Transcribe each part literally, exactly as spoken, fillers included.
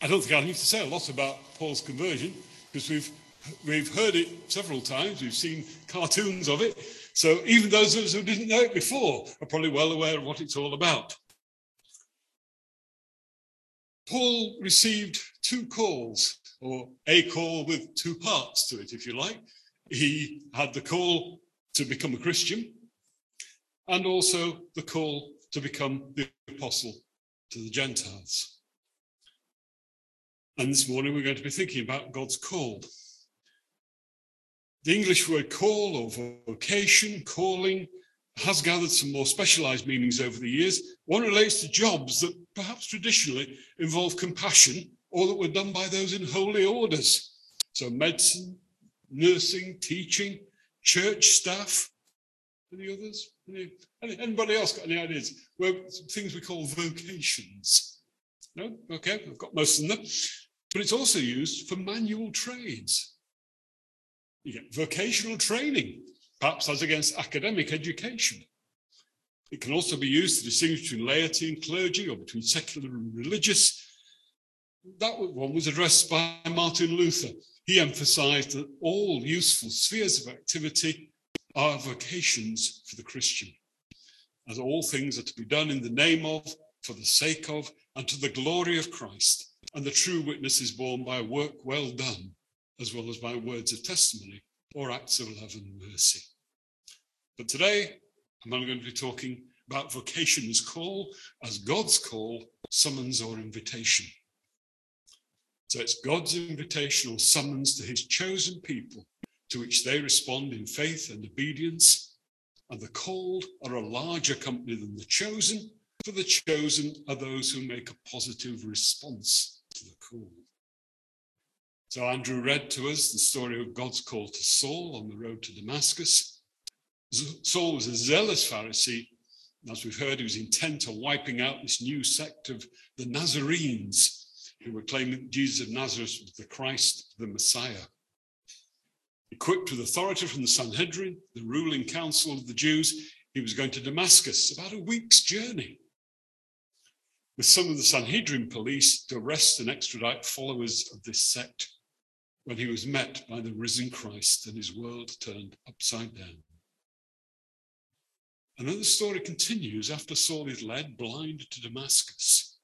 I don't think I need to say a lot about Paul's conversion, because we've we've heard it several times. We've seen cartoons of it. So even those of us who didn't know it before are probably well aware of what it's all about. Paul received two calls, or a call with two parts to it, if you like. He had the call to become a Christian, and also the call to become the apostle to the Gentiles. And this morning we're going to be thinking about God's call. The English word call or vocation, calling, has gathered some more specialised meanings over the years. One relates to jobs that perhaps traditionally involve compassion or that were done by those in holy orders. So medicine, nursing, teaching, church staff. Any others? Any, anybody else got any ideas? Well, things we call vocations. No? Okay, I've got most of them. But it's also used for manual trades. You get vocational training, perhaps as against academic education. It can also be used to distinguish between laity and clergy, or between secular and religious. That one was addressed by Martin Luther. He emphasized that all useful spheres of activity are vocations for the Christian, as all things are to be done in the name of, for the sake of, and to the glory of Christ. And the true witness is borne by work well done, as well as by words of testimony or acts of love and mercy. But today, I'm only going to be talking about vocation as call, as God's call, summons or invitation. So it's God's invitation or summons to his chosen people, to which they respond in faith and obedience. And the called are a larger company than the chosen, for the chosen are those who make a positive response to the call. So Andrew read to us the story of God's call to Saul on the road to Damascus. Saul was a zealous Pharisee, and as we've heard, he was intent on wiping out this new sect of the Nazarenes, who were claiming that Jesus of Nazareth was the Christ, the Messiah. Equipped with authority from the Sanhedrin, the ruling council of the Jews, he was going to Damascus, about a week's journey, with some of the Sanhedrin police to arrest and extradite followers of this sect, when he was met by the risen Christ and his world turned upside down. And then the story continues after Saul is led blind to Damascus.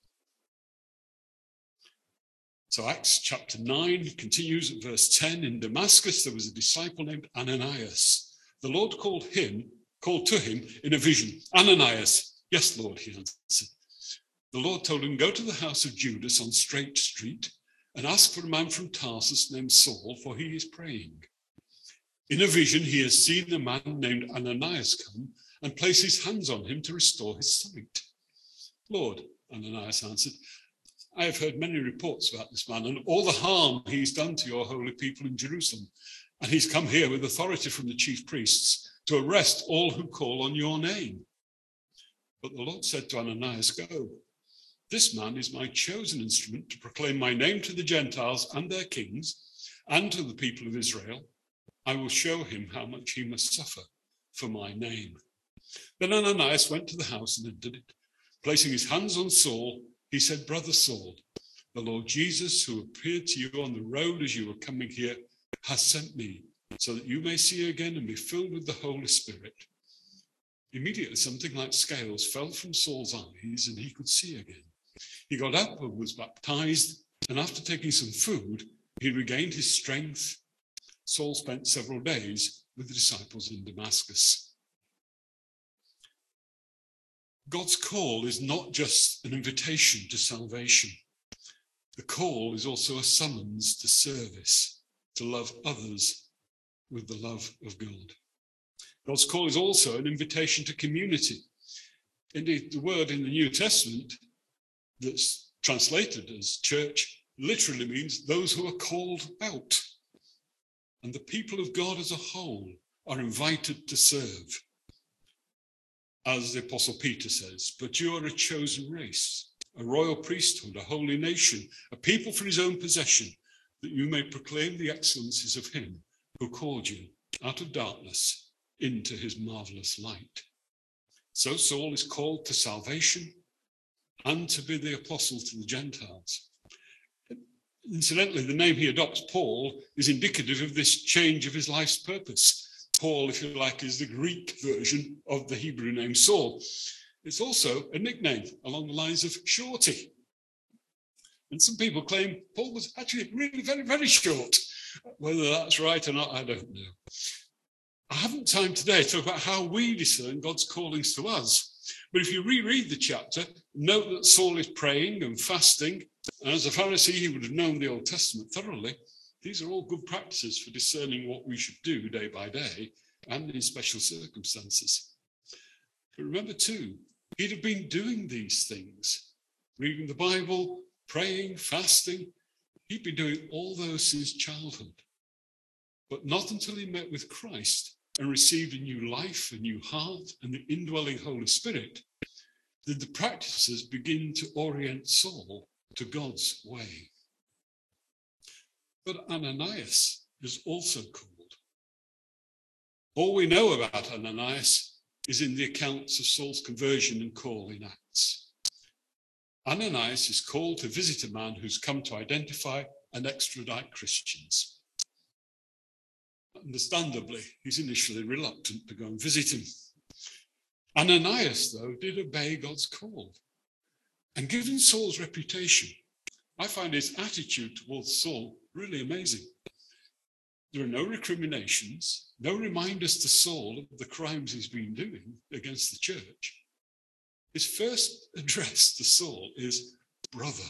So Acts chapter nine continues at verse ten. In Damascus, there was a disciple named Ananias. The Lord called him, called to him in a vision. Ananias. Yes, Lord, he answered. The Lord told him, go to the house of Judas on Straight Street and ask for a man from Tarsus named Saul, for he is praying. In a vision, he has seen a man named Ananias come and place his hands on him to restore his sight. Lord, Ananias answered, I have heard many reports about this man and all the harm he's done to your holy people in Jerusalem. And he's come here with authority from the chief priests to arrest all who call on your name. But the Lord said to Ananias, go. This man is my chosen instrument to proclaim my name to the Gentiles and their kings and to the people of Israel. I will show him how much he must suffer for my name. Then Ananias went to the house and entered it. Placing his hands on Saul, he said, Brother Saul, the Lord Jesus, who appeared to you on the road as you were coming here, has sent me so that you may see again and be filled with the Holy Spirit. Immediately something like scales fell from Saul's eyes and he could see again. He got up and was baptized, and after taking some food, he regained his strength. Saul spent several days with the disciples in Damascus. God's call is not just an invitation to salvation. The call is also a summons to service, to love others with the love of God. God's call is also an invitation to community. Indeed, the word in the New Testament that's translated as church literally means those who are called out. And the people of God as a whole are invited to serve. As the Apostle Peter says, but you are a chosen race, a royal priesthood, a holy nation, a people for his own possession, that you may proclaim the excellencies of him who called you out of darkness into his marvelous light. So Saul is called to salvation and to be the apostle to the Gentiles. Incidentally, the name he adopts, Paul, is indicative of this change of his life's purpose. Paul, if you like, is the Greek version of the Hebrew name Saul. It's also a nickname along the lines of Shorty. And some people claim Paul was actually really very, very short. Whether that's right or not, I don't know. I haven't time today to talk about how we discern God's callings to us. But if you reread the chapter, note that Saul is praying and fasting. And as a Pharisee, he would have known the Old Testament thoroughly. These are all good practices for discerning what we should do day by day and in special circumstances. But remember too, he'd have been doing these things, reading the Bible, praying, fasting. He'd been doing all those since childhood. But not until he met with Christ and received a new life, a new heart, and the indwelling Holy Spirit, did the practices begin to orient Saul to God's way. But Ananias is also called. All we know about Ananias is in the accounts of Saul's conversion and call in Acts. Ananias is called to visit a man who's come to identify and extradite Christians. Understandably, he's initially reluctant to go and visit him. Ananias, though, did obey God's call. And given Saul's reputation, I find his attitude towards Saul really amazing. There are no recriminations, no reminders to Saul of the crimes he's been doing against the church. His first address to Saul is brother.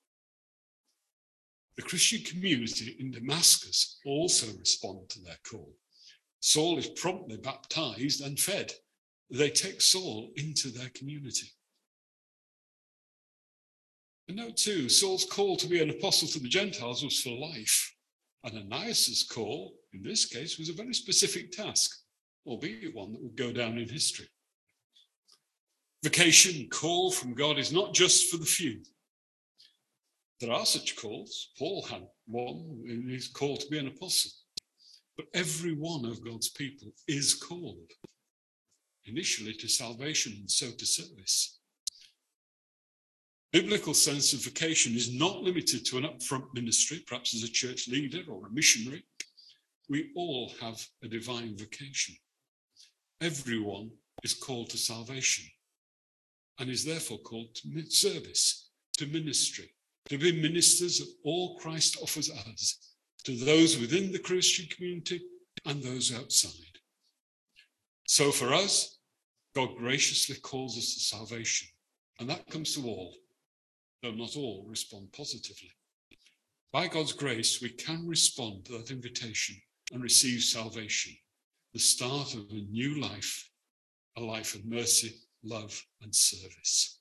The Christian community in Damascus also respond to their call. Saul is promptly baptized and fed. They take Saul into their community. And note too, Saul's call to be an apostle to the Gentiles was for life. Ananias' call, in this case, was a very specific task, albeit one that would go down in history. Vocation, call from God is not just for the few. There are such calls. Paul had one in his call to be an apostle. But every one of God's people is called, initially to salvation and so to service. Biblical sense of vocation is not limited to an upfront ministry, perhaps as a church leader or a missionary. We all have a divine vocation. Everyone is called to salvation and is therefore called to service, to ministry, to be ministers of all Christ offers us, to those within the Christian community and those outside. So for us, God graciously calls us to salvation, and that comes to all, though not all respond positively. By God's grace, we can respond to that invitation and receive salvation, the start of a new life, a life of mercy, love, and service.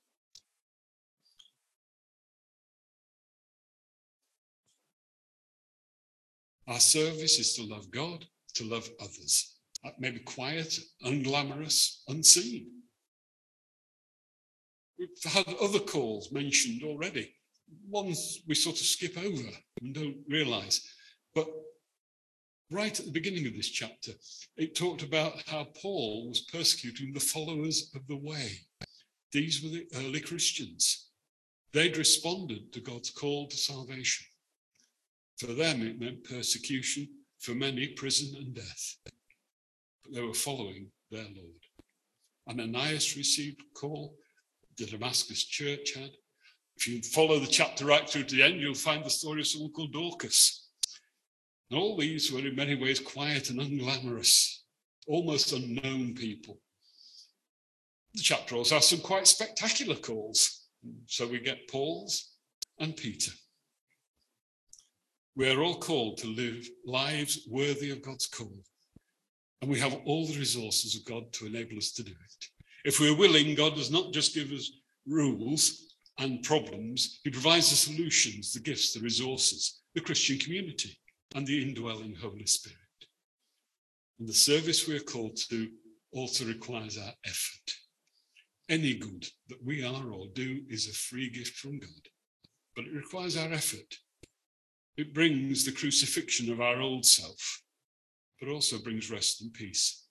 Our service is to love God, to love others. That may be quiet, unglamorous, unseen. We've had other calls mentioned already, ones we sort of skip over and don't realise. But right at the beginning of this chapter, it talked about how Paul was persecuting the followers of the way. These were the early Christians. They'd responded to God's call to salvation. For them, it meant persecution, for many, prison and death. But they were following their Lord. Ananias received a call, the Damascus church had. If you follow the chapter right through to the end, you'll find the story of someone called Dorcas. And all these were in many ways quiet and unglamorous, almost unknown people. The chapter also has some quite spectacular calls. So we get Paul's and Peter. We are all called to live lives worthy of God's call. And we have all the resources of God to enable us to do it. If we're willing, God does not just give us rules and problems. He provides the solutions, the gifts, the resources, the Christian community, and the indwelling Holy Spirit. And the service we are called to also requires our effort. Any good that we are or do is a free gift from God, but it requires our effort. It brings the crucifixion of our old self, but also brings rest and peace.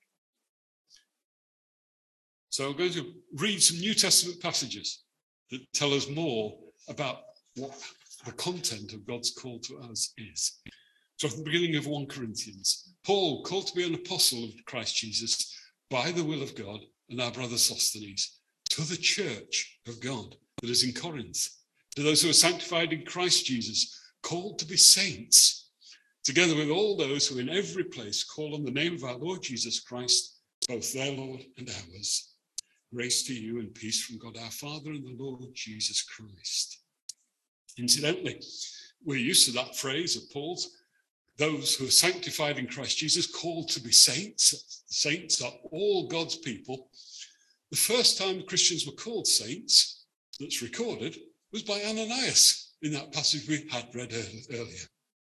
So I'm going to read some New Testament passages that tell us more about what the content of God's call to us is. So from the beginning of First Corinthians, Paul, called to be an apostle of Christ Jesus by the will of God, and our brother Sosthenes, to the church of God that is in Corinth, to those who are sanctified in Christ Jesus, called to be saints, together with all those who in every place call on the name of our Lord Jesus Christ, both their Lord and ours. Grace to you and peace from God our Father and the Lord Jesus Christ. Incidentally, we're used to that phrase of Paul's, those who are sanctified in Christ Jesus, called to be saints. Saints are all God's people. The first time Christians were called saints, that's recorded, was by Ananias in that passage we had read earlier.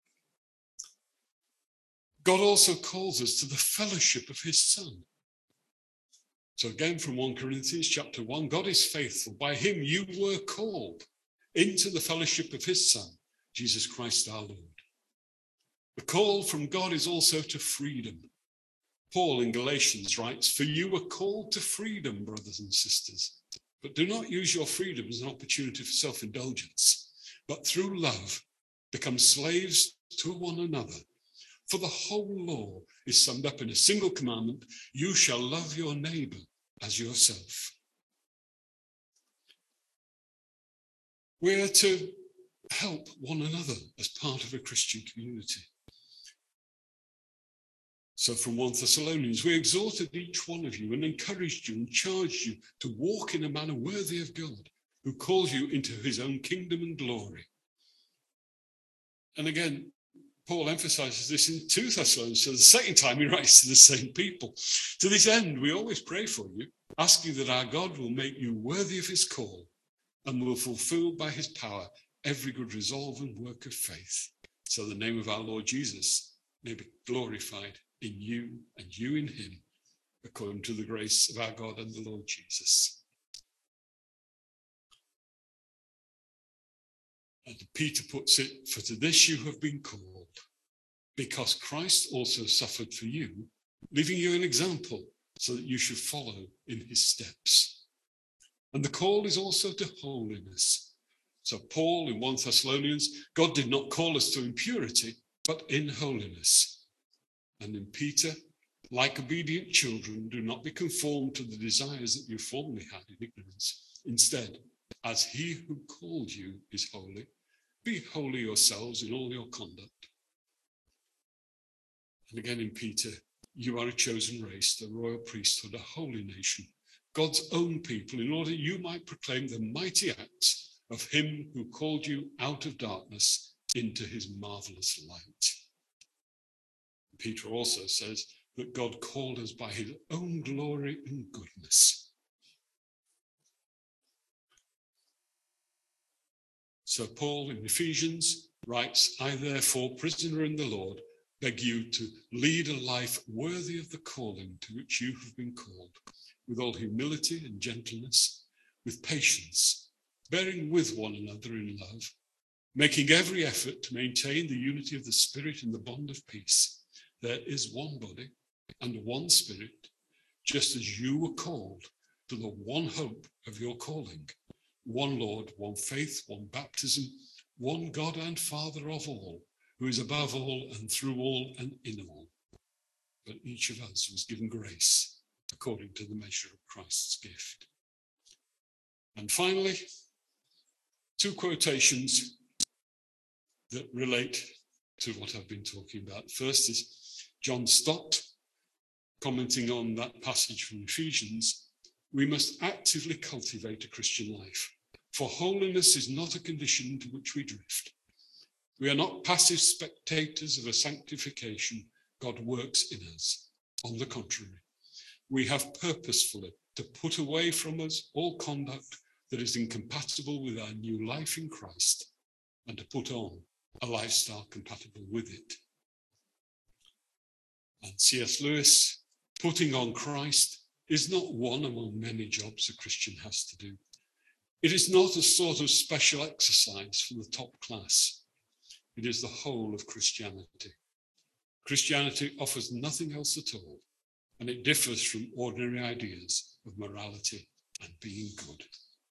God also calls us to the fellowship of his Son. So again from First Corinthians chapter one, God is faithful. By him you were called into the fellowship of his Son, Jesus Christ our Lord. The call from God is also to freedom. Paul in Galatians writes, for you were called to freedom, brothers and sisters, but do not use your freedom as an opportunity for self-indulgence, but through love become slaves to one another. For the whole law is summed up in a single commandment, you shall love your neighbor as yourself. We're to help one another as part of a Christian community. So from First Thessalonians, we exhorted each one of you and encouraged you and charged you to walk in a manner worthy of God, who calls you into his own kingdom and glory. And again, Paul emphasizes this in Second Thessalonians, so the second time he writes to the same people. To this end, we always pray for you, asking that our God will make you worthy of his call and will fulfill by his power every good resolve and work of faith, so the name of our Lord Jesus may be glorified in you and you in him, according to the grace of our God and the Lord Jesus. And Peter puts it, for to this you have been called, because Christ also suffered for you, leaving you an example so that you should follow in his steps. And the call is also to holiness. So Paul in First Thessalonians, God did not call us to impurity, but in holiness. And in Peter, like obedient children, do not be conformed to the desires that you formerly had in ignorance. Instead, as he who called you is holy, be holy yourselves in all your conduct. And again in Peter, you are a chosen race, the royal priesthood, a holy nation, God's own people, in order you might proclaim the mighty acts of him who called you out of darkness into his marvelous light. Peter also says that God called us by his own glory and goodness. So Paul in Ephesians writes, I therefore, prisoner in the Lord, beg you to lead a life worthy of the calling to which you have been called, with all humility and gentleness, with patience, bearing with one another in love, making every effort to maintain the unity of the Spirit in the bond of peace. There is one body and one Spirit, just as you were called to the one hope of your calling, one Lord, one faith, one baptism, one God and Father of all, who is above all and through all and in all. But each of us was given grace according to the measure of Christ's gift. And finally, two quotations that relate to what I've been talking about. First is John Stott, commenting on that passage from Ephesians, we must actively cultivate a Christian life, for holiness is not a condition into which we drift. We are not passive spectators of a sanctification God works in us. On the contrary, we have purposefully to put away from us all conduct that is incompatible with our new life in Christ, and to put on a lifestyle compatible with it. And C S Lewis, putting on Christ is not one among many jobs a Christian has to do. It is not a sort of special exercise for the top class. It is the whole of Christianity. Christianity offers nothing else at all, and it differs from ordinary ideas of morality and being good.